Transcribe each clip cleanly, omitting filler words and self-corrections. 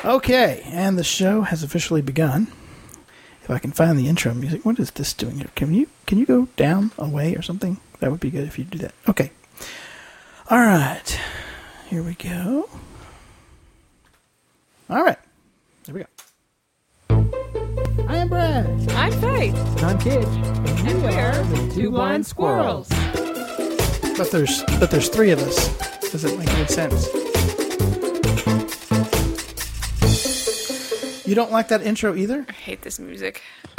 Okay, and the show has officially begun. If I can find the intro music. What is this doing here? Can you go down away or something? That would be good if you do that. Okay. All right. Here we go. All right. Here we go. I am Brad. I'm Faith. I'm Kid. And we're the Two Blind Squirrels. But there's three of us. Does it make any sense? You don't like that intro either? I hate this music.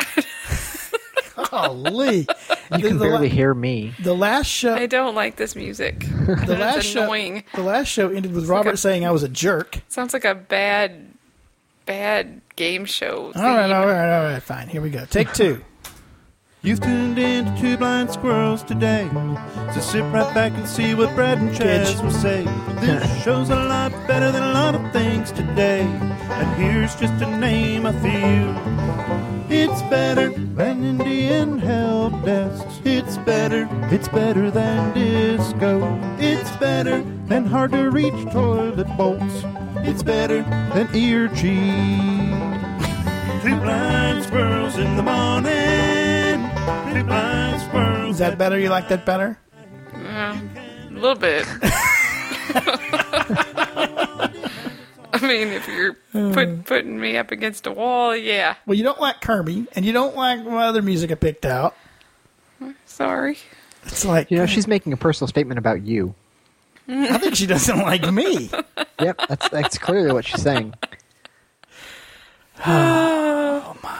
Golly. You can barely hear me. The last show... I don't like this music. The last It's annoying. The last show ended with Robert saying I was a jerk. Sounds like a bad game show theme. All right. Fine. Here we go. Take two. You've tuned in to Two Blind Squirrels today, so sit right back and see what Brad and Chaz will say. This show's a lot better than a lot of things today, and here's just to name a few. It's better than Indian help desks. It's better than disco. It's better than hard to reach toilet bolts. It's better than ear cheese. Two blind squirrels in the morning. Two blind squirrels. Is that better? You like that better? A little bit. I mean, if you're putting me up against a wall, yeah. Well, you don't like Kirby, and you don't like what other music I picked out. Sorry. It's like... She's making a personal statement about you. I think she doesn't like me. Yep, that's clearly what she's saying. Oh, my.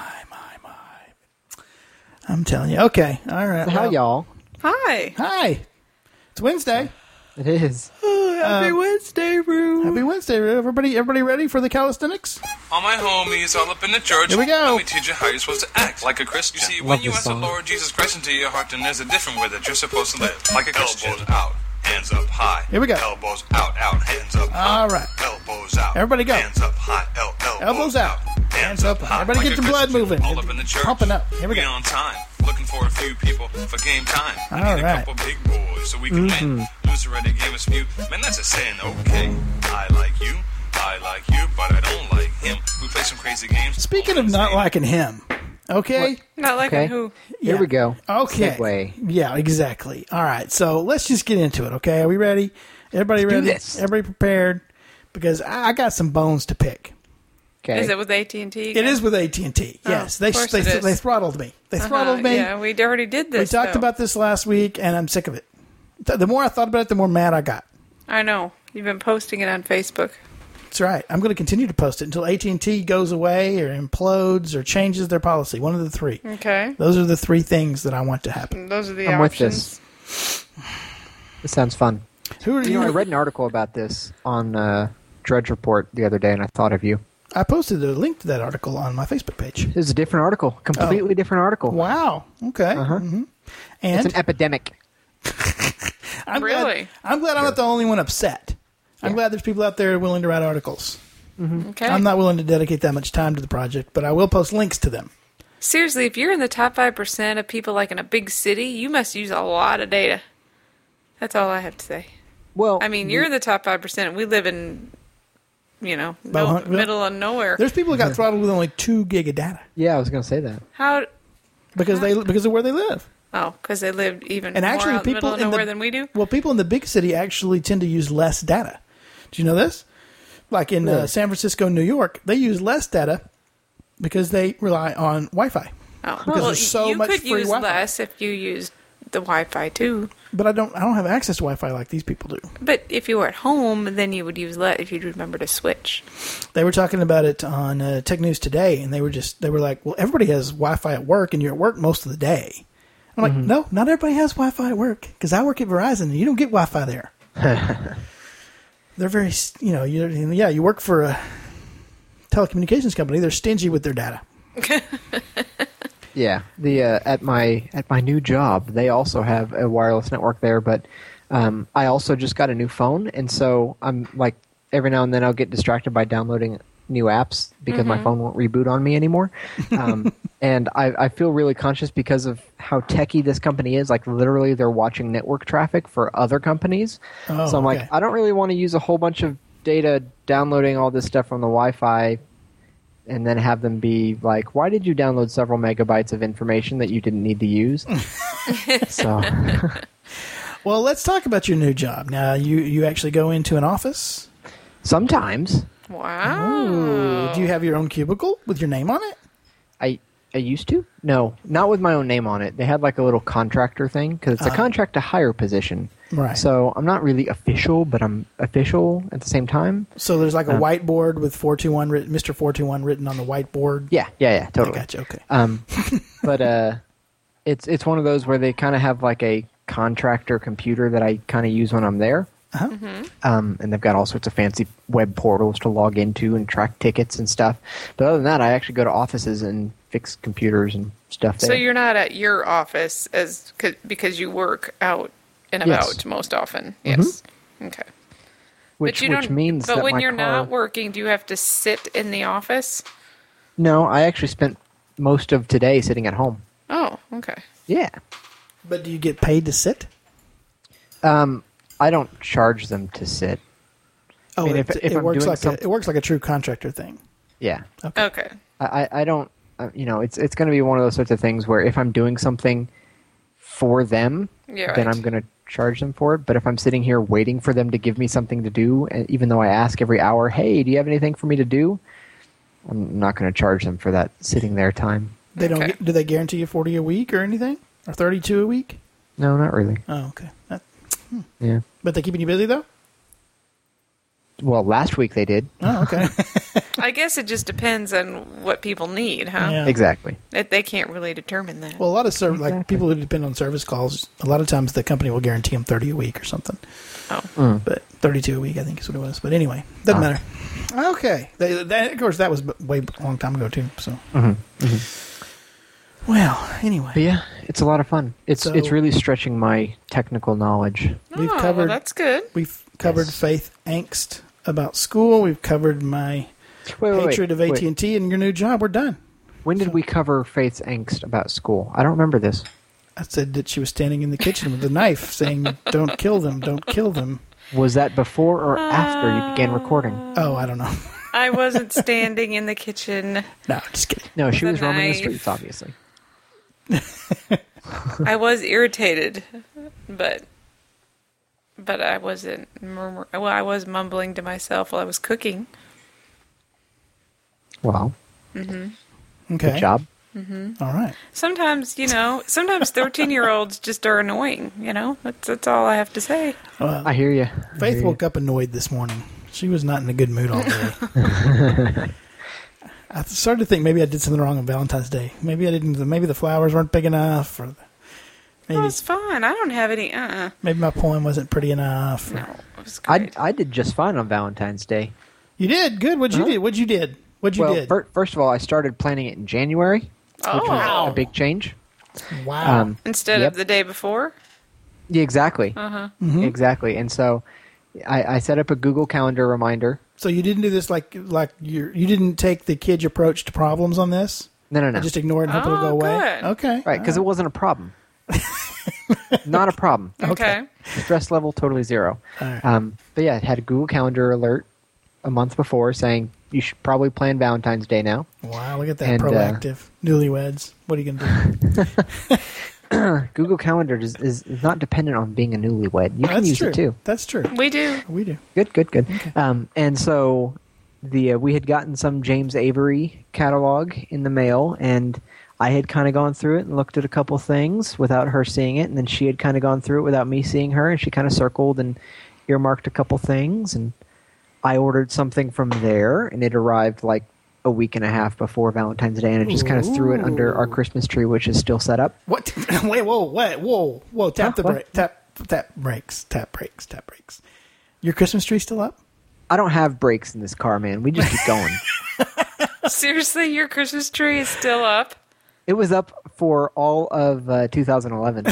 I'm telling you. Okay. All right. Hi, y'all. Hi. It's Wednesday. It is. Happy Wednesday, Roo. Happy Wednesday, everybody. Everybody ready for the calisthenics? All my homies all up in the church. Here we go. Let me teach you how you're supposed to act like a Christian. You see, Love when you this ask the song. Lord Jesus Christ into your heart, then there's a different way that you're supposed to live. Like a Christian. Elbows out, hands up high. Here we go. Elbows out, hands up high. All right. Elbows out. Everybody go. Hands up high. Elbows out. Hands up high. Everybody get your blood moving. All up in the church. Pumping up. Here we We go. on time. Looking for a few people for game time. I All need right. a couple big boys so we can win. Lose already game of spew. Man, that's a saying, okay. I like you, but I don't like him. We play some crazy games. Speaking of not liking him, okay? Not liking Okay. who? Here we go. Okay. Segue. Yeah, exactly. All right, so let's just get into it, okay? Are we ready? Everybody ready? this. Everybody prepared? Because I got some bones to pick. Okay. Is it with AT&T? It is with AT&T. Yes, they of course it is. they throttled me. They throttled me. Yeah, we already did We this. talked though. about this last week, and I'm sick of it. The more I thought about it, the more mad I got. I know. You've been posting it on Facebook. That's right. I'm going to continue to post it until AT&T goes away or implodes or changes their policy. One of the three. Okay. Those are the three things that I want to happen. Those are the I'm with options. This sounds fun. Who are you? I read an article about this on Drudge Report the other day, and I thought of you. I posted a link to that article on my Facebook page. This is a different article. Completely different article. Wow. Okay. Mm-hmm. And It's an epidemic. I'm Really? glad I'm not the only one upset. I'm glad there's people out there willing to write articles. Okay. I'm not willing to dedicate that much time to the project, but I will post links to them. Seriously, if you're in the top 5% of people like in a big city, you must use a lot of data. That's all I have to say. Well, I mean, you're in the top 5%. We live in, Well, middle of nowhere. There's people who got throttled with only 2 gig of data yeah, I was going to say that. How? because of where they live. Oh, because they live even And more actually, out in the people middle of in nowhere the than we do. Well, people in the big city actually tend to use less data. Do you know this? Like in Really? San Francisco, New York, they use less data because they rely on Wi-Fi. Oh, Because well, there's so you much could free use Wi-Fi. less if you used the Wi-Fi too. But I don't have access to Wi-Fi like these people do. But if you were at home, then you would use less if you'd remember to switch. They were talking about it on Tech News Today, and they were like, well, everybody has Wi-Fi at work, and you're at work most of the day. I'm like, no, not everybody has Wi-Fi at work, because I work at Verizon, and you don't get Wi-Fi there. They're very, you work for a telecommunications company. They're stingy with their data. Yeah, the at my new job, they also have a wireless network there, but I also just got a new phone, and so I'm like every now and then I'll get distracted by downloading new apps because my phone won't reboot on me anymore. And I feel really conscious because of how techy this company is. Like literally, they're watching network traffic for other companies. Oh, So I'm okay. like, I don't really want to use a whole bunch of data downloading all this stuff from the Wi-Fi and then have them be like, why did you download several megabytes of information that you didn't need to use? So, Well, let's talk about your new job. Now, you actually go into an office? sometimes Wow. Ooh, do you have your own cubicle with your name on it? I used to. No, not with my own name on it. They had like a little contractor thing because it's a contract to hire position. Right. So I'm not really official, but I'm official at the same time. So there's like a whiteboard with 421 written, Mr. 421 written on the whiteboard. Yeah, totally. I gotcha. Okay. But it's one of those where they kind of have like a contractor computer that I kind of use when I'm there. And they've got all sorts of fancy web portals to log into and track tickets and stuff. But other than that, I actually go to offices and fix computers and stuff there. So you're not at your office because you work out and about Yes. most often. Yes. Okay. which but you don't, means But that when my you're car, not working, do you have to sit in the office? No, I actually spent most of today sitting at home. Oh, okay. Yeah. But do you get paid to sit? I don't charge them to sit. Oh, mean, if it I'm works doing like it works like a true contractor thing. Yeah. Okay. I don't, it's going to be one of those sorts of things where if I'm doing something for them, Yeah, then right. I'm going to charge them for it. But if I'm sitting here waiting for them to give me something to do, and even though I ask every hour, hey, do you have anything for me to do? I'm not going to charge them for that sitting there time. They don't. Okay. Do they guarantee you 40 a week or anything, or 32 a week? No, not really. Oh, okay. Yeah. But they keeping you busy though. Well, last week they did. Oh, okay. I guess it just depends on what people need, huh? Yeah. Exactly. They can't really determine that. Well, a lot of like people who depend on service calls, a lot of times the company will guarantee them 30 a week or something. Oh. But 32 a week, I think is what it was. But anyway, doesn't matter. Okay. Of course, that was way a long time ago too. So. Well, anyway, But yeah, it's a lot of fun. It's So- really stretching my technical knowledge. we've Oh, covered- well, that's good. we've covered faith angst about school. We've covered my hatred of AT&T and your new job. We're done. When did we cover Faith's angst about school? I don't remember this. I said that she was standing in the kitchen with a knife saying, don't kill them, don't kill them. Was that before or after you began recording? Oh, I don't know. I wasn't standing in the kitchen. No, just kidding. No, she The was roaming the knife. streets, obviously. I was irritated, but I wasn't well, I was mumbling to myself while I was cooking. Wow. Okay. Good job. All right. Sometimes 13-year-olds just are annoying, That's all I have to say. I hear you. Faith woke up annoyed this morning. She was not in a good mood all day. I started to think maybe I did something wrong on Valentine's Day. Maybe I didn't. Maybe the flowers weren't big enough, or maybe It's fine. I don't have any. maybe my poem wasn't pretty enough. or- No, it was great. I did just fine on Valentine's Day. You did good. What'd you do? What'd you did? What'd you Well, did? first of all, I started planning it in January, which was a big change. Wow. Instead Yep. of the day before. Yeah, exactly. Mm-hmm. Exactly. And so I set up a Google Calendar reminder. So you didn't do this like you didn't take the kid's approach to problems on this. No. Just ignore it and hope it'll go away. good. Okay. Right, because it wasn't a problem. Not a problem. Okay. Stress level totally zero. All right. But yeah, it had a Google Calendar alert a month before saying you should probably plan Valentine's Day now. Wow, look at that And, proactive. Newlyweds. What are you going to do? Google Calendar is not dependent on being a newlywed. You can That's use true. it too. That's true. We do. We do. Good. And so we had gotten some James Avery catalog in the mail, and I had kind of gone through it and looked at a couple things without her seeing it, and then she had kind of gone through it without me seeing her, and she kind of circled and earmarked a couple things, and I ordered something from there, and it arrived like a week and a half before Valentine's Day, and I just kind of threw it under our Christmas tree, which is still set up. What? Wait, whoa. Tap the What? brake. Tap brakes. Your Christmas tree still up? I don't have brakes in this car, man. We just keep going. Seriously, your Christmas tree is still up? It was up for all of 2011.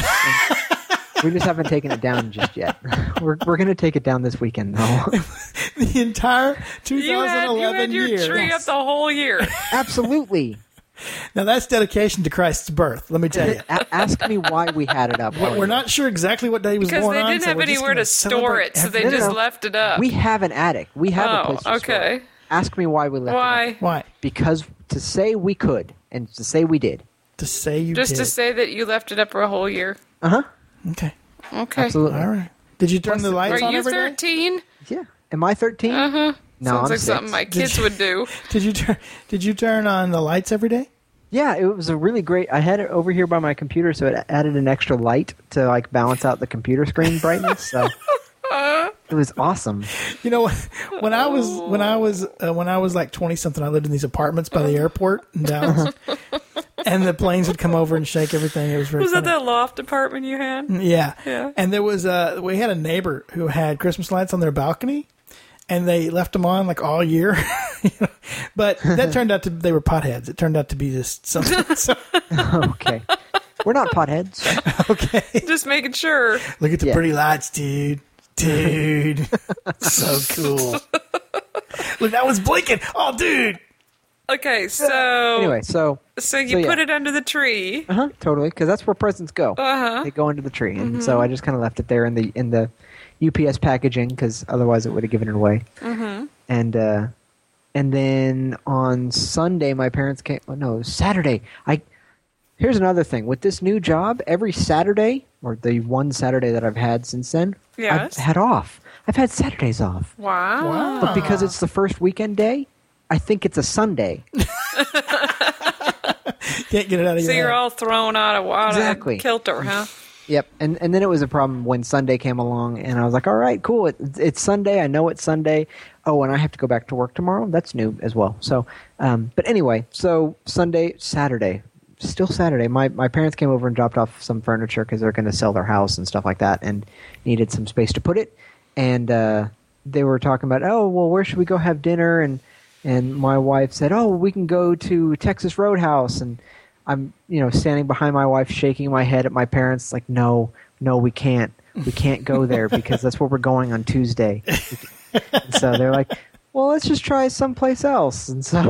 We just haven't taken it down just yet. We're going to take it down this weekend, though. The entire 2011 You had your year. tree up the whole year. Absolutely. Now that's dedication to Christ's birth. Let me tell you. Ask me why we had it up. We're not sure exactly what day he was Because born they on. didn't so have we're just anywhere gonna to store celebrate it, so they every- just No. left it up. We have an attic. We have a place to store okay. it. Ask me why we left it Why? up. Why? Because to say we could and to say we did. To say you Just did. to say that you left it up for a whole year. Uh-huh. Okay. Okay. Absolutely. All right. Did you turn the lights Are on you every day? 13? Yeah. Am I 13? Uh-huh. No, Sounds I'm like 6. something my kids would do. Did you turn on the lights every day? Yeah, it was a really great. I had it over here by my computer, so it added an extra light to like balance out the computer screen brightness. So it was awesome. You know, when I was like 20 something, I lived in these apartments by the airport in Dallas, and the planes would come over and shake everything. It was very Was that funny. that loft apartment you had? Yeah. Yeah. And there was we had a neighbor who had Christmas lights on their balcony, and they left them on like all year. You know? But that turned out they were potheads. It turned out to be just something. So, Okay, we're not potheads. okay. Just making sure. Look at the Yeah. pretty lights, dude. Dude. So cool. Look, that one's blinking. Oh, dude. Okay, so Anyway, so you yeah. put it under the tree. totally, because that's where presents go. Uh-huh. They go into the tree, and so I just kind of left it there in the UPS packaging because otherwise it would have given it away. Mm-hmm. And then on Sunday, my parents came. Oh, no, it was Saturday. Here's another thing with this new job. Every Saturday, or the one Saturday that I've had since then, Yes. I've had off. I've had Saturdays off, Wow. but because it's the first weekend day, I think it's a Sunday. Can't get it out of So your you're head. all thrown out of Exactly. kilter, huh? Yep, and then it was a problem when Sunday came along, and I was like, all right, cool, it's Sunday, I know it's Sunday. Oh, and I have to go back to work tomorrow? That's new as well. So, but anyway, so Saturday, still Saturday, my parents came over and dropped off some furniture because they're going to sell their house and stuff like that and needed some space to put it. And they were talking about, oh, well, where should we go have dinner? And my wife said, oh, we can go to Texas Roadhouse. And I'm, standing behind my wife, shaking my head at my parents, like, no, we can't. We can't go there because that's where we're going on Tuesday. And so they're like, well, let's just try someplace else. And so,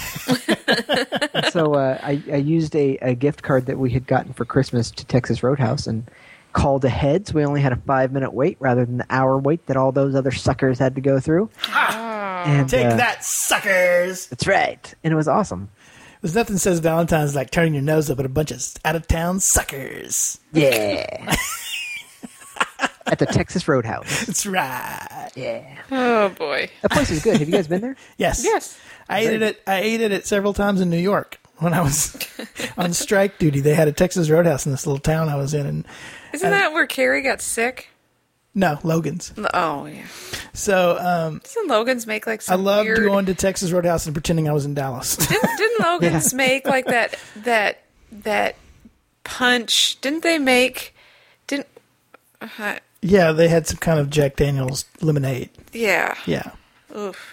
I used a gift card that we had gotten for Christmas to Texas Roadhouse and called ahead. So we only had a 5-minute wait rather than the hour wait that all those other suckers had to go through. And, Take that, suckers. That's right. And it was awesome. There's nothing says Valentine's like turning your nose up at a bunch of out-of-town suckers. Yeah. At the Texas Roadhouse. That's right. Yeah. Oh boy. That place is good. Have you guys been there? Yes. Yes. I ate it at several times in New York when I was on strike duty. They had a Texas Roadhouse in this little town I was in, and Isn't that where Carrie got sick? no, Logan's. Oh yeah. So Doesn't Logan's make like I some loved weird? going to Texas Roadhouse and pretending I was in Dallas. Didn't Logan's make like that punch? Didn't they make? Didn't? Yeah, they had some kind of Jack Daniels lemonade. Yeah. Yeah. Oof.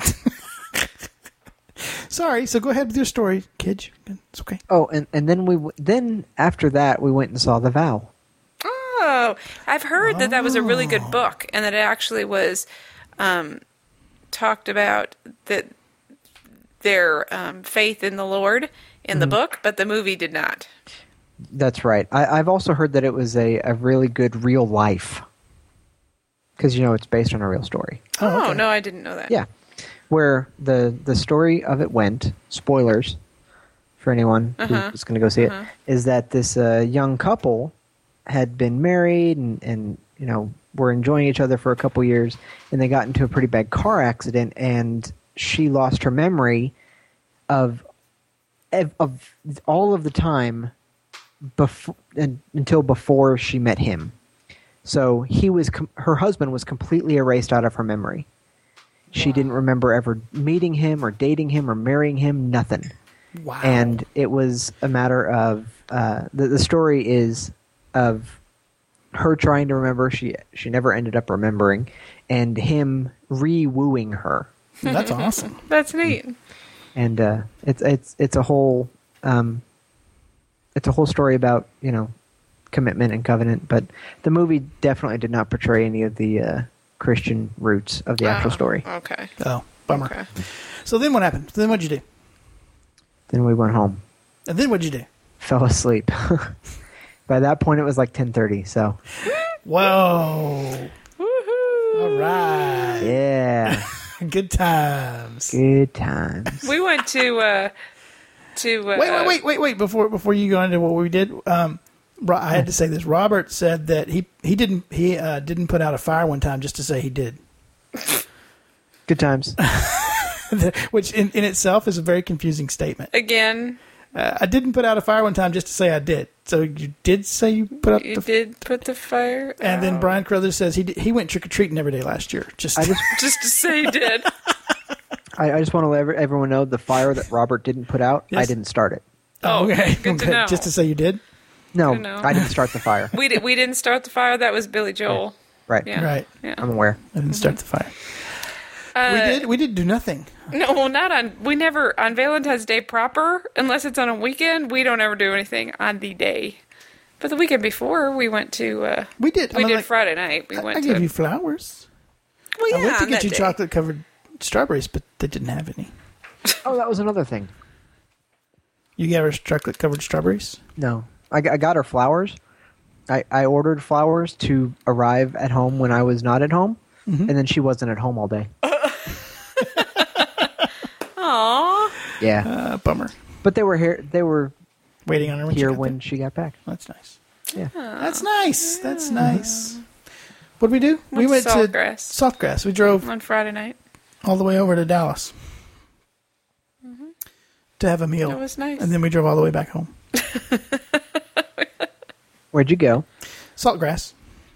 Sorry. So go ahead with your story, kid. It's okay. Oh, and then then after that we went and saw The Vow. Oh, I've heard that was a really good book, and that it actually was talked about that their faith in the Lord in the book, but the movie did not. That's right. I've also heard that it was a really good real life. Because, it's based on a real story. Oh, okay. no, I didn't know that. Yeah. Where the story of it went, spoilers for anyone who's going to go see it, is that this young couple had been married and were enjoying each other for a couple years, and they got into a pretty bad car accident, and she lost her memory of all of the time until before she met him. So her husband was completely erased out of her memory. She didn't remember ever meeting him or dating him or marrying him, nothing. Wow. And it was a matter of the story is of her trying to remember. She never ended up remembering, and him re-wooing her. That's awesome. That's neat. And it's a whole story about commitment and covenant. But the movie definitely did not portray any of the Christian roots of the actual story. Okay. Oh, bummer. Okay. So then what happened? Then what'd you do? Then we went home. And then what'd you do? Fell asleep. By that point, it was like 10:30. So Whoa. Woohoo! All right. yeah, Good times. good times. We went to Wait. Before you go into what we did, I had to say this. Robert said that he didn't put out a fire one time just to say he did. Good times. Which in itself is a very confusing statement. again. I didn't put out a fire one time just to say I did. So you did say you put up You the did put the fire. And then out. Brian Crothers says he went trick-or-treating every day last year. Just I just Just to say you did. I just want to let everyone know the fire that Robert didn't put out. Yes. I didn't start it. Oh, okay. good to know. Just to say you did. No, Good to know. I didn't start the fire. We didn't start the fire. That was Billy Joel. Right. Yeah. Right. Yeah. I'm aware. I didn't start the fire. Uh, We did do nothing. No, well, not on. We never on Valentine's Day proper, unless it's on a weekend. We don't ever do anything on the day. But the weekend before, we went to. We did. We I'm did like, Friday night. We went I to. gave you flowers. Well, yeah, I went to on get that you day. chocolate-covered strawberries, but they didn't have any. Oh, that was another thing. You gave her chocolate-covered strawberries? No, I got her flowers. I ordered flowers to arrive at home when I was not at home, and then she wasn't at home all day. Aw. Yeah, Bummer. but they were here. They were Waiting on her when here she got when there. she got back. That's nice. Yeah. That's nice. That's nice. What did we do? We Went went to to Saltgrass. Saltgrass. We drove On Friday night. all the way over to Dallas to have a meal. It was nice. And then we drove all the way back home. Where'd you go? Saltgrass.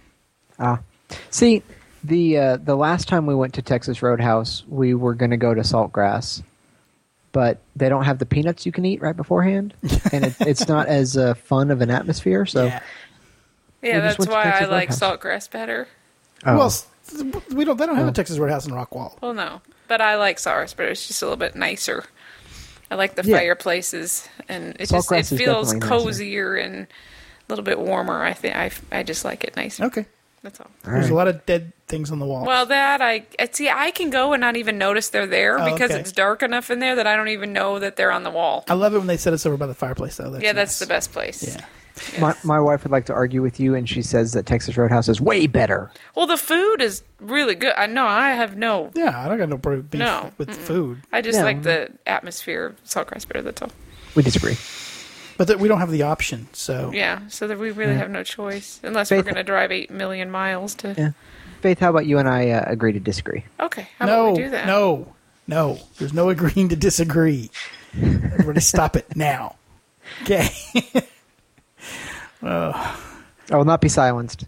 See, the last time we went to Texas Roadhouse, we were going to go to Saltgrass, but they don't have the peanuts you can eat right beforehand, and it's not as fun of an atmosphere. So, Yeah. Yeah, We that's just went to why I Texas like Roadhouse. Saltgrass better. Oh. Well, they don't have a Texas Roadhouse in Rockwall. Well, no, but I like Saltgrass better. It's just a little bit nicer. I like the Yeah. fireplaces, and it Saltgrass just it is feels definitely nicer. cozier and a little bit warmer. I think I just like it nicer. Okay. That's all. all There's right. a lot of dead things on the wall. Well, that I see. I can go and not even notice they're there Oh, because okay. it's dark enough in there that I don't even know that they're on the wall. I love it when they set us over by the fireplace, though. Yeah, that's the nice. best place. Yeah. My wife would like to argue with you, and she says that Texas Roadhouse is way better. Well, the food is really good. I know. I have no. Yeah, I don't got no beef No. with the food. I just No. like the atmosphere of Saltgrass better. That's all. We disagree. But we don't have the option, so. Yeah, so that we really have no choice unless we're Faith- going to drive 8 million miles to. Yeah. Faith, how about you and I agree to disagree? Okay, how about we do that? No. There's no agreeing to disagree. Everybody stop it now. Okay. I will not be silenced.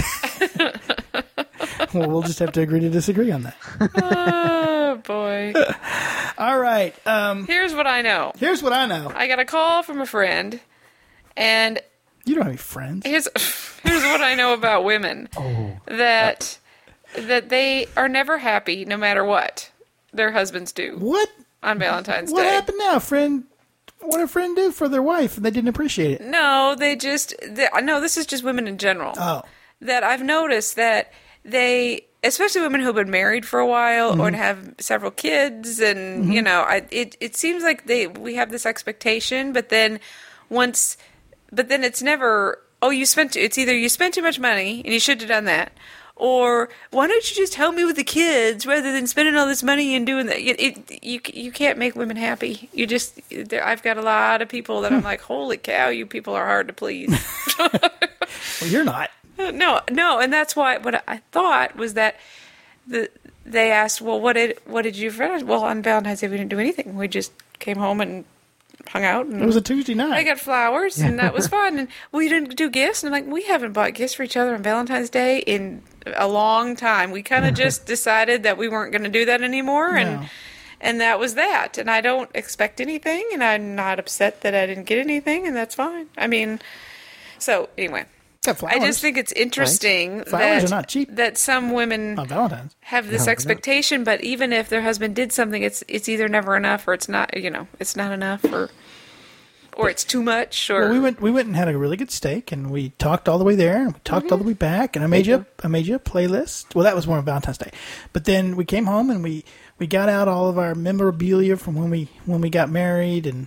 Well, we'll just have to agree to disagree on that. Oh boy! All right. Here's what I know. Here's what I know. I got a call from a friend, and You don't have any friends. here's what I know about women. That they are never happy no matter what their husbands do What? on Valentine's What Day. happened now, friend? What did a friend do for their wife and they didn't appreciate it? No, no, this is just women in general. Oh. That I've noticed that they, especially women who've been married for a while or have several kids, and it seems like we have this expectation, but then it's never. Oh, it's either you spent too much money and you should have done that, or why don't you just help me with the kids rather than spending all this money and doing that? You can't make women happy. I've got a lot of people that I'm like, holy cow, you people are hard to please. Well, you're not. No, and that's why. What I thought was that they asked, "Well, what did you?" Well, on Valentine's Day we didn't do anything. We just came home and hung out. And It was a Tuesday night. I got flowers, and that was fun. And we didn't do gifts. And I'm like, we haven't bought gifts for each other on Valentine's Day in a long time. We kind of just decided that we weren't going to do that anymore, and that was that. And I don't expect anything, and I'm not upset that I didn't get anything, and that's fine. I mean, so anyway. Got flowers. I just think it's interesting Flowers that, are not cheap. that some women on Valentine's. have this expectation, but even if their husband did something, it's either never enough or it's not, it's not enough or it's too much. Or Well, we went and had a really good steak, and we talked all the way there, and we talked all the way back, and I made you a playlist. Well, that was more on Valentine's Day, but then we came home and we got out all of our memorabilia from when we got married, and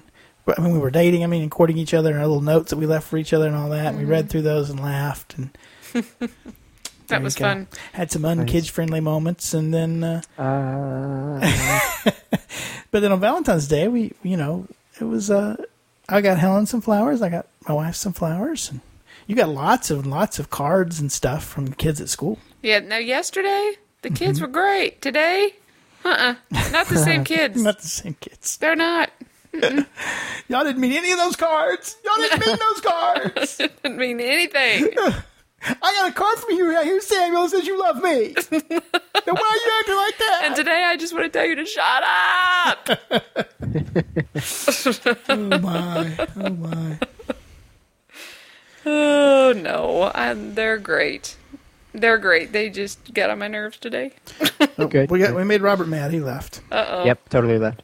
I mean, we were dating, and courting each other, and our little notes that we left for each other and all that. And we read through those and laughed. And That was fun. Had some kid-friendly moments. And then, but then on Valentine's Day, it was, I got Helen some flowers. I got my wife some flowers. And you got lots of cards and stuff from the kids at school. Yeah, now yesterday, the kids were great. Today, not the same kids. Not the same kids. They're not. Y'all didn't mean any of those cards. Y'all didn't mean those cards. Didn't mean anything. I got a card from you right here, Samuel, that says you love me. Now, why are you acting like that? And today I just want to tell you to shut up. Oh, my. Oh, my. Oh, no. They're great. They're great. They just got on my nerves today. Oh, good. We made Robert mad. He left. Uh-oh. Yep, totally left.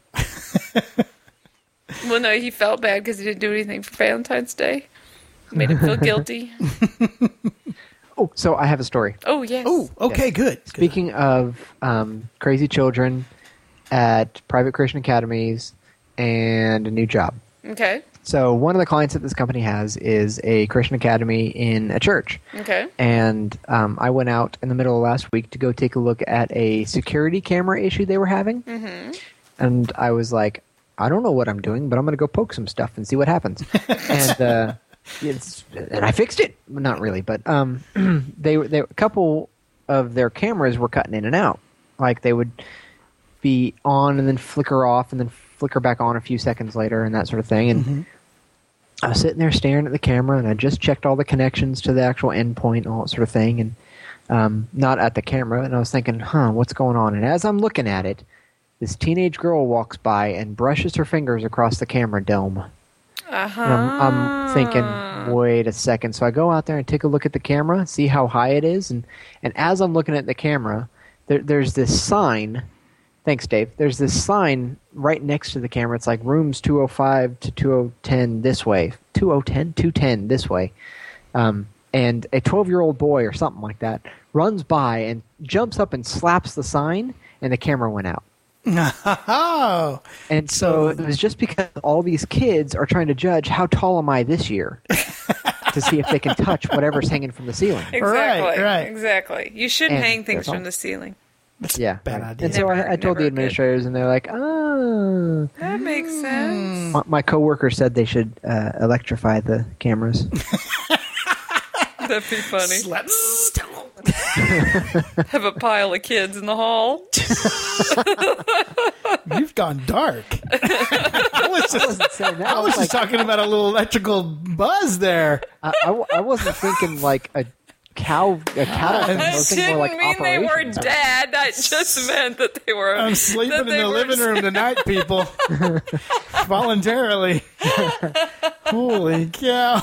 Well, no, he felt bad because he didn't do anything for Valentine's Day. Made him feel guilty. Oh, so I have a story. Oh, yes. Oh, okay, good. Speaking of crazy children at private Christian academies and a new job. Okay. So one of the clients that this company has is a Christian academy in a church. Okay. And I went out in the middle of last week to go take a look at a security camera issue they were having. Mm-hmm. And I was like, I don't know what I'm doing, but I'm going to go poke some stuff and see what happens. And I fixed it. Not really, but they a couple of their cameras were cutting in and out. Like they would be on and then flicker off and then flicker back on a few seconds later and that sort of thing. And I was sitting there staring at the camera, and I just checked all the connections to the actual endpoint and all that sort of thing, and not at the camera. And I was thinking, what's going on? And as I'm looking at it, this teenage girl walks by and brushes her fingers across the camera dome. Uh-huh. And I'm thinking, wait a second. So I go out there and take a look at the camera, see how high it is. And as I'm looking at the camera, there's this sign. Thanks, Dave. There's this sign right next to the camera. It's like rooms 205 to 2010 this way. 210 this way. And a 12-year-old boy or something like that runs by and jumps up and slaps the sign, and the camera went out. Oh. And so it was just because all these kids are trying to judge how tall am I this year to see if they can touch whatever's hanging from the ceiling. Exactly. Right. Exactly. You shouldn't And hang things that's all. from the ceiling. Yeah. Bad idea. And so I told the administrators, and they're like, oh. That makes sense. My coworker said they should electrify the cameras. That'd be funny. Let's Have a pile of kids in the hall. You've gone dark. I was just talking about a little electrical buzz there. I wasn't thinking like a cattle. I That was thinking didn't more like mean they were operations. dead. That just meant that they were. I'm sleeping that in they the were- living room tonight, people. Voluntarily. Holy cow.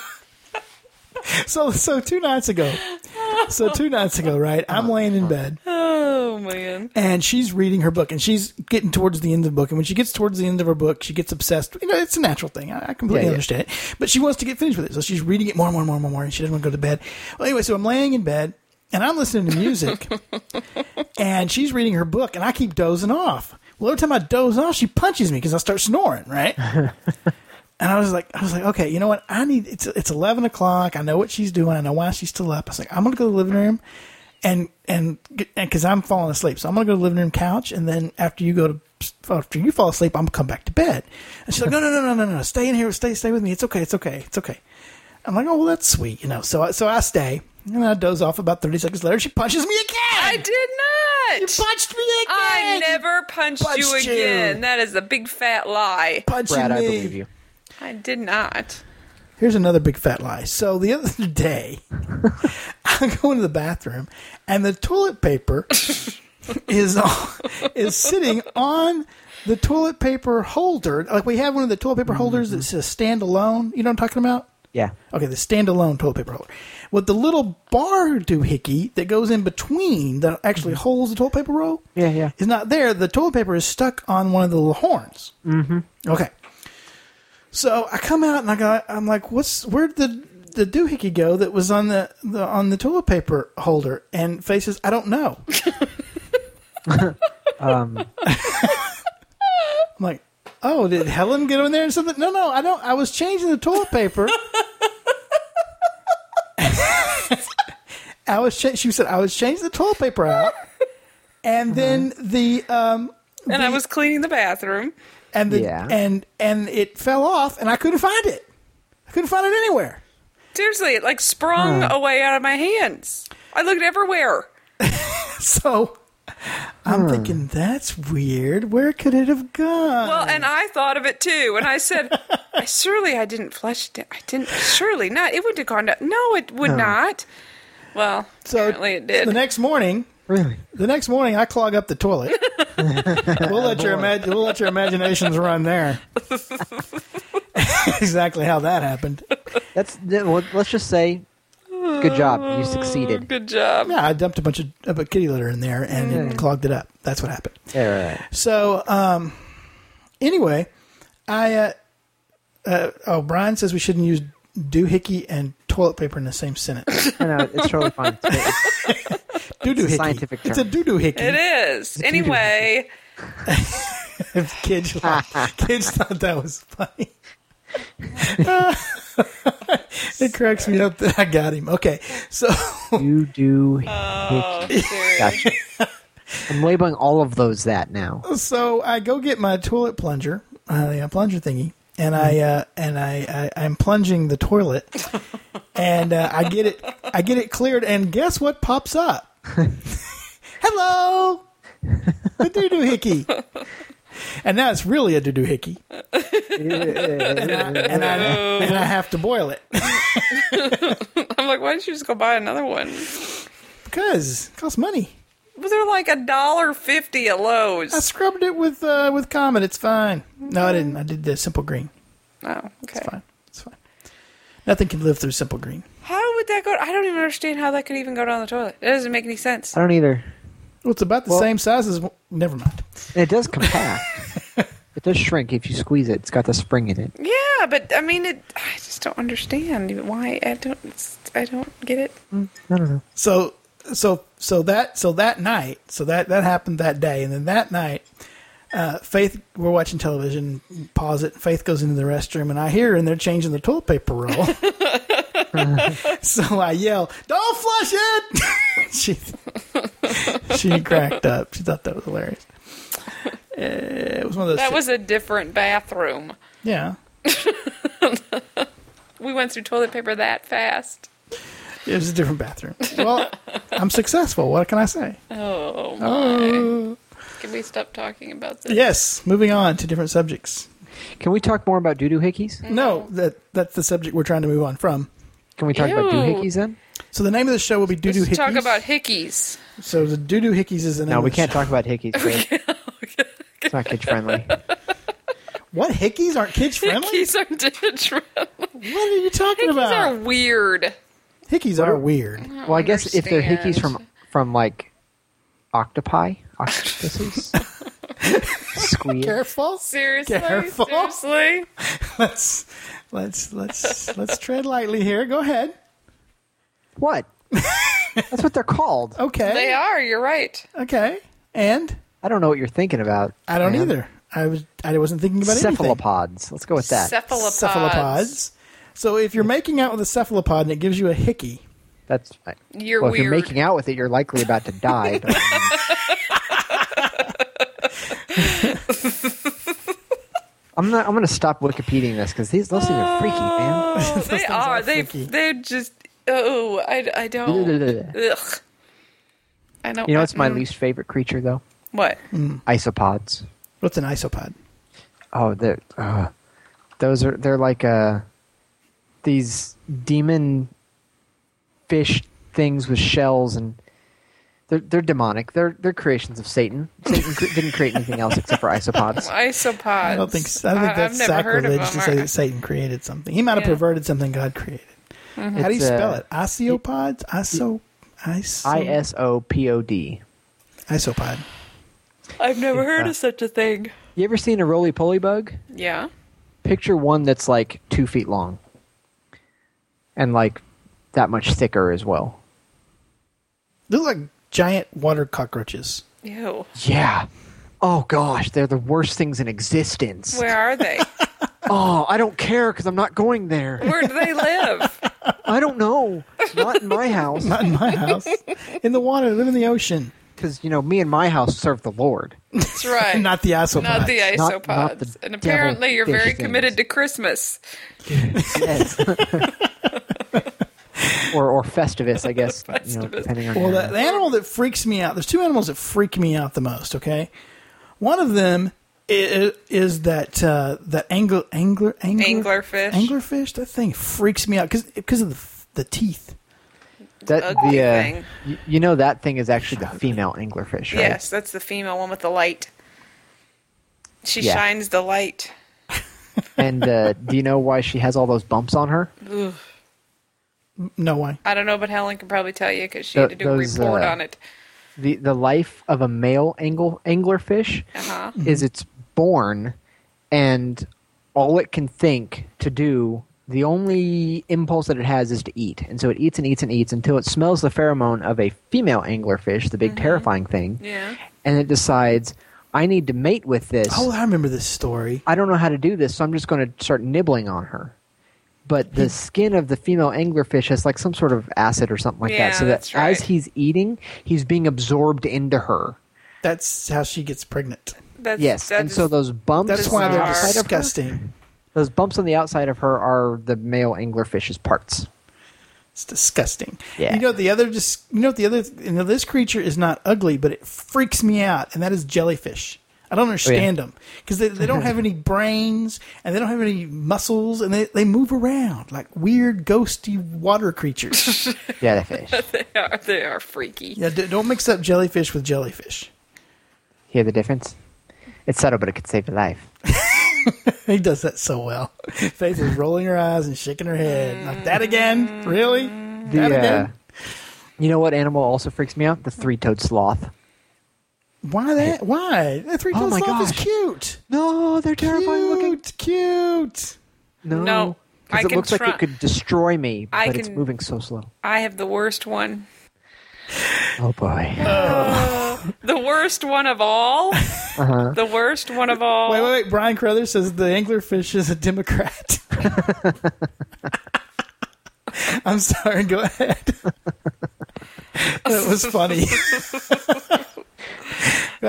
So 2 nights ago. Right? I'm laying in bed. Oh man. And she's reading her book, and she's getting towards the end of the book. And when she gets towards the end of her book, she gets obsessed. It's a natural thing. I completely understand it. But she wants to get finished with it. So she's reading it more, and she doesn't want to go to bed. Well, anyway, so I'm laying in bed, and I'm listening to music. And she's reading her book, and I keep dozing off. Well, every time I doze off, she punches me because I start snoring, right? And I was like, okay, you know what? It's 11 o'clock. I know what she's doing. I know why she's still up. I was like, I'm going to go to the living room and because I'm falling asleep. So I'm going to go to the living room couch. And then after you fall asleep, I'm going to come back to bed. And she's like, no. Stay in here. Stay with me. It's okay. I'm like, oh, well, that's sweet. So I stay and I doze off. About 30 seconds later, she punches me again. I did not. You punched me again. I never punched you Punched you. again. That is a big fat lie. Punching Brad, me. I believe you. I did not. Here's another big fat lie. So the other day, I go into the bathroom, and the toilet paper is sitting on the toilet paper holder. Like we have one of the toilet paper holders that says standalone. You know what I'm talking about? Yeah. Okay, the standalone toilet paper holder. With the little bar doohickey that goes in between that actually holds the toilet paper roll. Yeah. Is not there. The toilet paper is stuck on one of the little horns. Mm-hmm. Okay. So I come out and I'm like, where'd the doohickey go that was on the toilet paper holder? And Faye says, I don't know. I'm like, Oh, did Helen get in there and something? No, I don't. I was changing the toilet paper. She said I was changing the toilet paper out, and then And I was cleaning the bathroom. and and it fell off, and I couldn't find it. I couldn't find it anywhere. Seriously, it like sprung away out of my hands. I looked everywhere. So I'm thinking, that's weird. Where could it have gone? Well, and I thought of it too, and I said, surely I didn't flush it. I didn't. Surely not. It would have gone down. No, it would not. Well, apparently it did. The next morning, I clog up the toilet. We'll let your imaginations run there. Exactly how that happened. Let's just say, good job. You succeeded. Good job. Yeah, I dumped a bunch of kitty litter in there, and it clogged it up. That's what happened. Yeah, right. So, anyway, Brian says we shouldn't use doohickey and toilet paper in the same sentence. No, it's totally fine. Doo-doohickey. Scientific term. It's a doo-doohickey. It is. Anyway, Kids thought that was funny. It cracks me up that I got him. Okay, so You do. seriously. Gotcha. I'm labeling all of those that now. So I go get my toilet plunger, plunger thingy, and I'm plunging the toilet, and I get it cleared, and guess what pops up? Hello, the doo-doohickey. And now it's really a doo-doohickey. and I have to boil it. I'm like, why don't you just go buy another one? Because it costs money. But they're like $1.50 at Lowe's. I scrubbed it with Comet. It's fine. No, I didn't. I did the Simple Green. Oh, okay. It's fine. Nothing can live through Simple Green. How would that go? I don't even understand how that could even go down the toilet. It doesn't make any sense. I don't either. Well, it's about the same size as... Never mind. And it does compact. It does shrink if you squeeze it. It's got the spring in it. Yeah, but I mean, I just don't understand why. I don't get it. I don't know. So that night, that happened that day, and then that night, Faith, we're watching television, pause it, Faith goes into the restroom, and I hear her, and they're changing the toilet paper roll. So I yell, "Don't flush it!" She cracked up. She thought that was hilarious. It was one of those. That was a different bathroom. Yeah. We went through toilet paper that fast. It was a different bathroom. Well, I'm successful. What can I say? Oh my! Can we stop talking about this? Yes. Moving on to different subjects. Can we talk more about doo-doo hickeys? No, that's the subject we're trying to move on from. Can we talk about doohickeys then? So the name of the show will be Doo Doo Let's Hickeys. talk about hickeys. So the Doo Doo Hickeys is the name. No, of we the can't show. talk about hickeys. It's not kid friendly. What, hickeys aren't kids friendly? Hickeys are different. What are you talking Hickeys about? are weird. Hickeys are weird. Well, I guess if they're hickeys understand. from like octopuses, squid. Careful. Seriously? Careful. Seriously? Let's tread lightly here. Go ahead. What? That's what they're called. Okay. They are. You're right. Okay. And I don't know what you're thinking about. I don't man. either. I wasn't thinking about anything. Cephalopods. Let's go with that. Cephalopods. So if you're making out with a cephalopod and it gives you a hickey, That's You're well, if weird. you're making out with it, you're likely about to die. But, I'm going to stop Wikipediaing this because those things are freaky, man. Oh, Those they things are. are freaky. They're just. Oh, I don't. Ugh. I don't. You know what's my least favorite creature though? What? Isopods. what's an isopod? Oh, they're like these demon fish things with shells, and they're demonic. They're creations of Satan. Satan didn't create anything else except for isopods. Isopods. I don't think that's I've never heard of sacrilege to them. say that Satan created something. He might have Yeah. perverted something God created. How do you It's, spell it? Isopods? ISOPOD. Isopod. I've never heard of such a thing. You ever seen a roly-poly bug? Yeah. Picture one that's like 2 feet long. And like that much thicker as well. They look like giant water cockroaches. Ew. Yeah. Oh gosh, they're the worst things in existence. Where are they? Oh, I don't care because I'm not going there. Where do they live? I don't know. Not in my house. Not in my house. In the water, live in the ocean. Because, me and my house serve the Lord. That's right. Not the isopods. Not the isopods. Not the and apparently you're devil very fish committed things. to Christmas. Yes. or Festivus, I guess. Festivus. Depending on Well, your- the animal that freaks me out, there's two animals that freak me out the most, okay? One of them is that anglerfish. Anglerfish, that thing freaks me out because of the teeth. Ugly thing. That thing is actually the female anglerfish, right? Yes, that's the female one with the light. She Yeah. shines the light. And do you know why she has all those bumps on her? Ugh. No way. I don't know, but Helen can probably tell you because she had to do a Those, report on it. The life of a male anglerfish Uh-huh. is it's born, and all it can think to do, the only impulse that it has is to eat. And so it eats and eats and eats until it smells the pheromone of a female anglerfish, the big terrifying thing, Yeah. and it decides, I need to mate with this. Oh, I remember this story. I don't know how to do this, so I'm just going to start nibbling on her. But the skin of the female anglerfish has like some sort of acid or something like Yeah, that, so that that's right. as he's eating, he's being absorbed into her. That's how she gets pregnant. Yes, and so those bumps. That's why they're on the outside of her- disgusting. Those bumps on the outside of her are the male anglerfish's parts. It's disgusting. Yeah. This creature is not ugly, but it freaks me out, and that is jellyfish. I don't understand them because they don't have any brains and they don't have any muscles, and they move around like weird ghosty water creatures. Jellyfish. They are freaky. Yeah, don't mix up jellyfish with jellyfish. Hear the difference? It's subtle, but it could save your life. He does that so well. Faith is rolling her eyes and shaking her head. Like, that again? Really? That again? You know what animal also freaks me out? The three-toed sloth. Why that? Why? That three-toed my sloth is gosh. cute. No, they're terrifying looking. Cute. No, I because it can looks like try- it could destroy me, I but it's can- moving so slow. I have the worst one. Oh boy. The worst one of all? Uh-huh. The worst one of all? Wait. Brian Crothers says the anglerfish is a Democrat. I'm sorry. Go ahead. That was funny. Go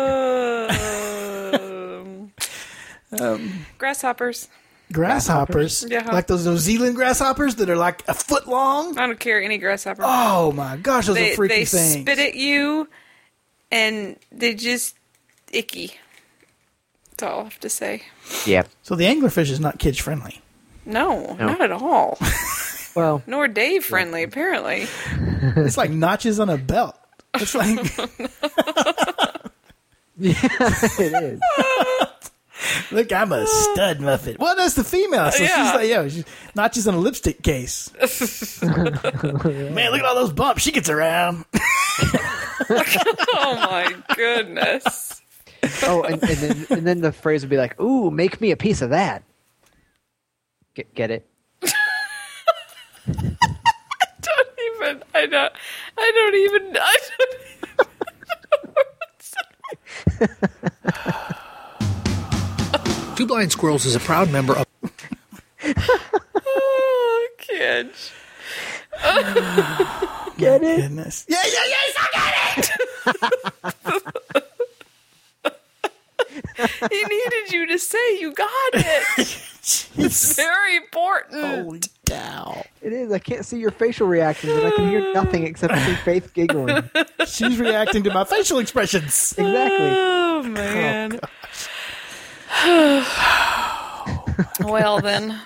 ahead. Grasshoppers. Grasshoppers. Yeah. Like those New Zealand grasshoppers that are like a foot long. I don't care any grasshopper. Oh my gosh, those are freaky they things. spit at you, and they just icky. That's all I have to say. Yep. So the anglerfish is not kid friendly. No, not at all. Well, Nor Dave friendly, apparently. It's like notches on a belt. It's like it is. look, I'm a stud muffin. Well, that's the female. So Yeah. she's notches on a lipstick case. Man, look at all those bumps. She gets around. Oh my goodness. Oh, and then the phrase would be like, "Ooh, make me a piece of that." Get it? I don't even know Two Blind Squirrels is a proud member of Oh, kids. Get it? Goodness. Yeah, I get it. He needed you to say you got it. It's very important. Holy cow. It is. I can't see your facial reactions, and I can hear nothing except see Faith giggling. She's reacting to my facial expressions. Exactly. Oh, man. Well, then.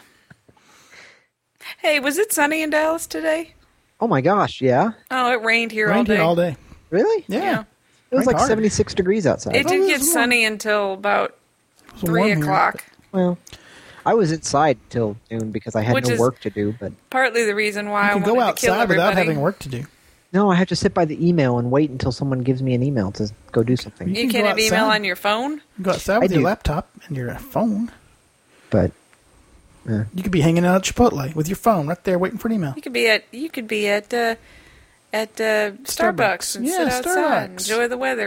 Hey, was it sunny in Dallas today? Oh my gosh! Yeah. Oh, it rained here Rained all day. here all day. Really? Yeah. It was Rained like hard. 76 degrees outside. It didn't it get was sunny until about It was 3 warm here. o'clock. Well, I was inside till noon because I had Which no is- work to do. But Partly the reason why You I can wanted go to kill outside without everybody. having work to do. no, I have to sit by the email and wait until someone gives me an email to go do something. You can can't go have email outside. on your phone? You can go outside with I your do. laptop and your phone. But You could be hanging out at Chipotle with your phone right there waiting for an email. You could be at Starbucks and Yeah, sit outside and Starbucks. enjoy the weather.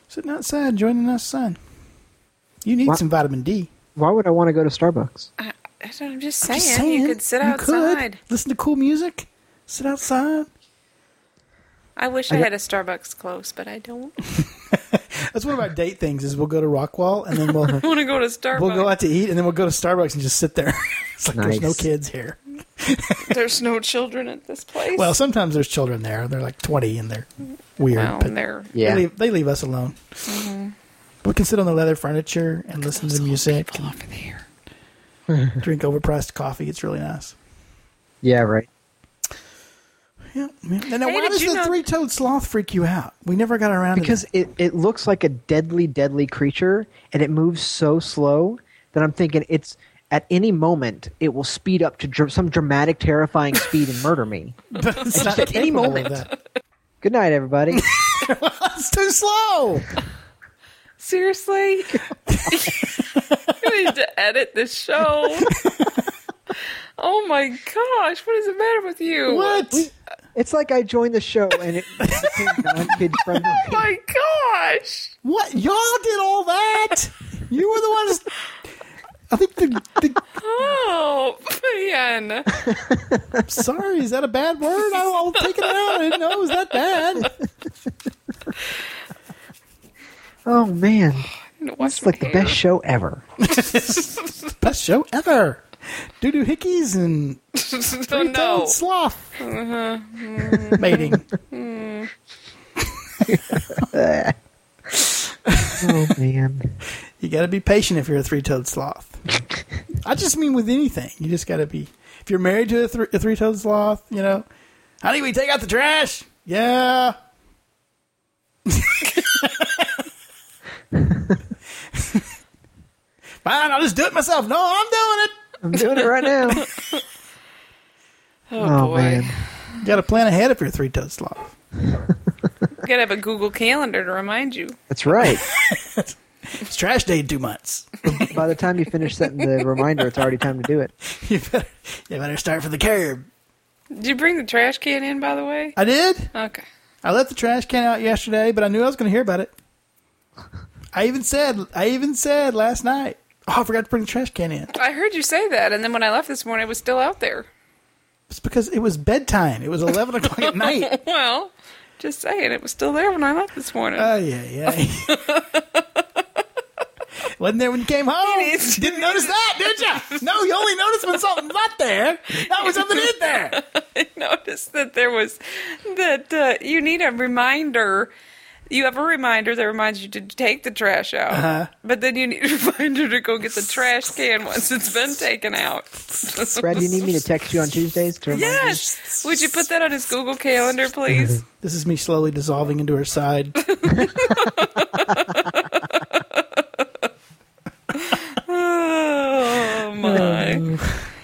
Sitting outside, enjoying the nice sun. You need What? some vitamin D. Why would I want to go to Starbucks? I'm just I'm saying, just saying, you could sit you outside. could listen to cool music, sit outside. I wish I had a Starbucks close, but I don't. That's one of our date things. Is we'll go to Rockwall and then we'll I want to go to Starbucks. we'll go out to eat and then we'll go to Starbucks and just sit there. It's like there's no Nice. kids here. There's no children at this place. Well, sometimes there's children there. They're like 20 and they're weird. Well, but they're Yeah. they leave us alone. We can sit on the leather furniture and listen to music people over there. and drink overpriced coffee. It's really nice. Yeah, right. Yeah. Now, Hey, why did does you the know- three-toed sloth freak you out? We never got around Because to that. it looks like a deadly, deadly creature, and it moves so slow that I'm thinking it's at any moment it will speed up to some dramatic, terrifying speed and murder me. But it's not at any capable of moment. that. Good night, everybody. It's too slow. Seriously? You need to edit this show. Oh my gosh, what is the matter with you? What? It's like I joined the show and it became non-kid friendly. Oh my gosh. What? Y'all did all that? You were the ones. I think the Oh, man. sorry, is that a bad word? I'll take it out. I didn't know it was that bad. Oh man, Watch it's like the best show ever. Best show ever. Doo-doo hickeys and Oh, three-toed no. sloth mating. Oh man. You got to be patient if you're a three-toed sloth. I just mean with anything. You just got to be. If you're married to a three-toed sloth, you know, honey, we take out the trash. Yeah. Fine, I'll just do it myself. No, I'm doing it. I'm doing it right now. Oh, boy. Man. You got to plan ahead if you're a three-toed sloth. You gotta have a Google Calendar to remind you. That's right. It's trash day in 2 months. By the time you finish setting the reminder, it's already time to do it. You better start for the curb. Did you bring the trash can in, by the way? I did. Okay. I left the trash can out yesterday, but I knew I was going to hear about it. I even said last night, oh, I forgot to bring the trash can in. I heard you say that, and then when I left this morning, it was still out there. It's because it was bedtime. It was 11 o'clock at night. Well, just saying, it was still there when I left this morning. Oh, yeah. Wasn't there when you came home? Didn't notice that, did you? No, you only noticed when something's not there. Not when something is there. I noticed that there was that you need a reminder. You have a reminder that reminds you to take the trash out, but then you need a reminder to go get the trash can once it's been taken out. Brad, do you need me to text you on Tuesdays to remind you? Yes. Would you put that on his Google Calendar, please? This is me slowly dissolving into her side. Oh my!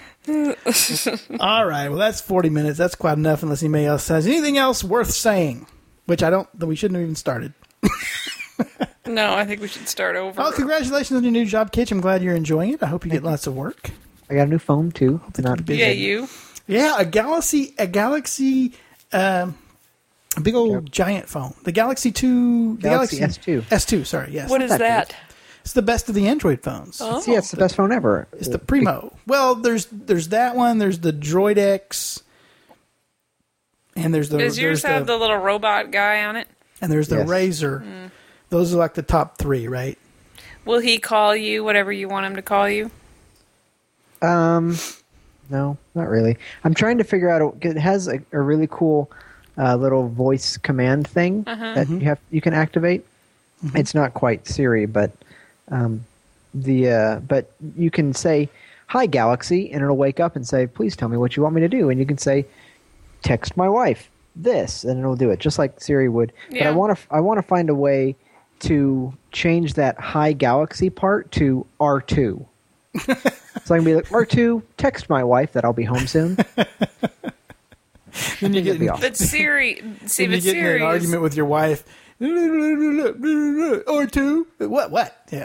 All right. Well, that's 40 minutes. That's quite enough unless anybody else has anything else worth saying, which that we shouldn't have even started. No, I think we should start over. Oh, congratulations on your new job, Kitch. I'm glad you're enjoying it. I hope you get lots of work. I got a new phone too. Not Busy. Yeah, you. Yeah, a Galaxy, a big old giant phone. The Galaxy 2, the Galaxy S2. S2, sorry, yes. What is that that? It's the best of the Android phones. Oh. Yeah, it's the best phone ever. It's the Primo. Well, there's that one, there's the Droid X, and there's Does yours have the little robot guy on it? and there's the Yes. Razer. Those are like the top 3, right? Will he call you whatever you want him to call you? No, not really. I'm trying to figure out. It has a really cool little voice command thing that you can activate. It's not quite Siri, but but you can say, "Hi Galaxy," and it'll wake up and say, "Please tell me what you want me to do." And you can say, "Text my wife this," and it'll do it just like Siri would. Yeah. But I want to find a way to change that "Hi Galaxy" part to R2. So I can be like, R2, text my wife that I'll be home soon. Then you get be awesome. But Siri, see, you but get in Siri an is, argument with your wife. Or 2. What? Yeah.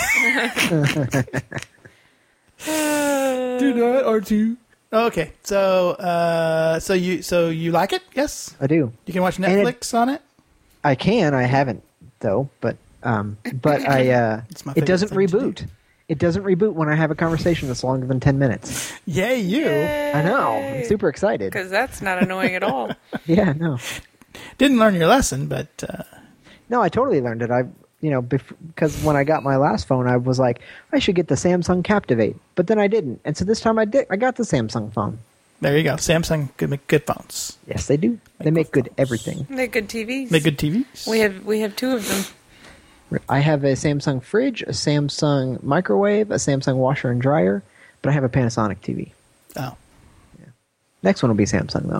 Do not R2. Okay. So you like it? Yes. I do. You can watch And Netflix on it? I can. I haven't though, but But It's my it doesn't favorite thing to reboot. It doesn't reboot when I have a conversation that's longer than 10 minutes. Yay, you. I know. I'm super excited. Because that's not annoying at all. Yeah, no. Didn't learn your lesson, but No, I totally learned it. Because when I got my last phone, I was like, I should get the Samsung Captivate. But then I didn't. And so this time I did. I got the Samsung phone. there you go. Samsung could make good phones. Yes, they do. They make good everything. They're good TVs. Make good TVs. We have two of them. I have a Samsung fridge, a Samsung microwave, a Samsung washer and dryer, but I have a Panasonic TV. Oh. Next one will be Samsung, though.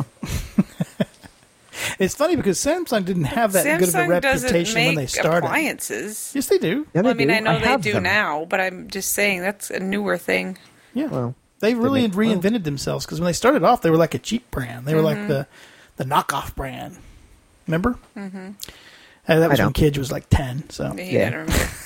It's funny because Samsung didn't have that Samsung good of a doesn't reputation make when they started. appliances. Yes, they do. Yeah, they Well, I mean, do. I know they have do them. now, but I'm just saying that's a newer thing. Yeah. Well, they really make- reinvented themselves because when they started off, they were like a cheap brand. They were like the knockoff brand. Remember? Mm-hmm. That was I when don't. Kidge was like 10. So, He Yeah. didn't remember.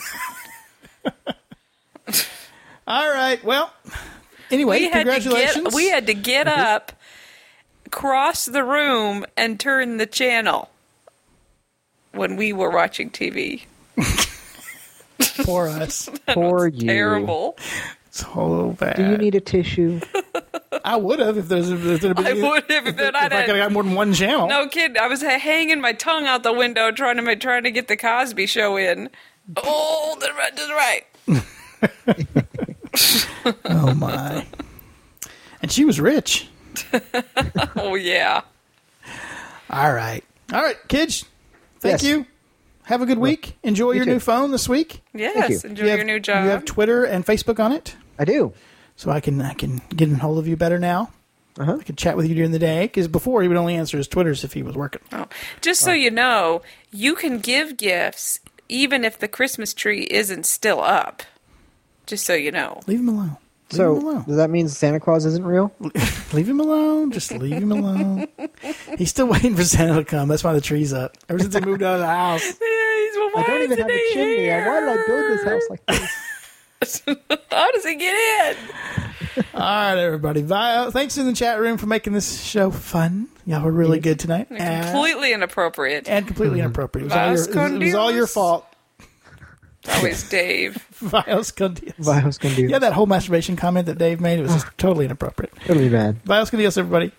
all right. Well, anyway, congratulations. We had to get up, cross the room, and turn the channel when we were watching TV. For us. For you. Terrible. So bad. Do you need a tissue? I would have if there'd been. I would have if If I I could have had. got more than one channel. No kid, I was hanging my tongue out the window trying to get the Cosby Show in. Oh, to the right. Oh my! And she was rich. Oh yeah. All right, Kidge. Thank Yes. you. Have a good week. Enjoy your too. new phone this week. Yes. you. Enjoy You have- your new job. You have Twitter and Facebook on it, I do. so I can get in hold of you better now. Uh-huh. I can chat with you during the day because before he would only answer his Twitters if he was working. Oh. Just so you know, you can give gifts even if the Christmas tree isn't still up. Just so you know. Leave him alone. Leave him So, alone. does that mean Santa Claus isn't real? Leave him alone. Just leave him alone. He's still waiting for Santa to come. That's why the tree's up. Ever since they moved out of the house. I don't even have a chimney. Why did I build this house like this? How does he get in? All right, everybody. Thanks in the chat room for making this show fun. Y'all were really good tonight. Completely inappropriate. And completely inappropriate. It was all your fault. Always Dave. Vios con Dios. Vios con Dios. Yeah, that whole masturbation comment that Dave made, it was just totally inappropriate. Totally bad. Vios con Dios, everybody.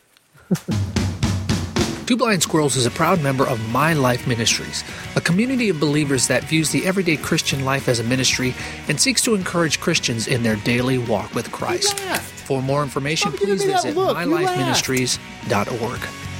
Two Blind Squirrels is a proud member of My Life Ministries, a community of believers that views the everyday Christian life as a ministry and seeks to encourage Christians in their daily walk with Christ. laughed. For more information, Stop giving please me that visit look. You laughed. mylifeministries.org.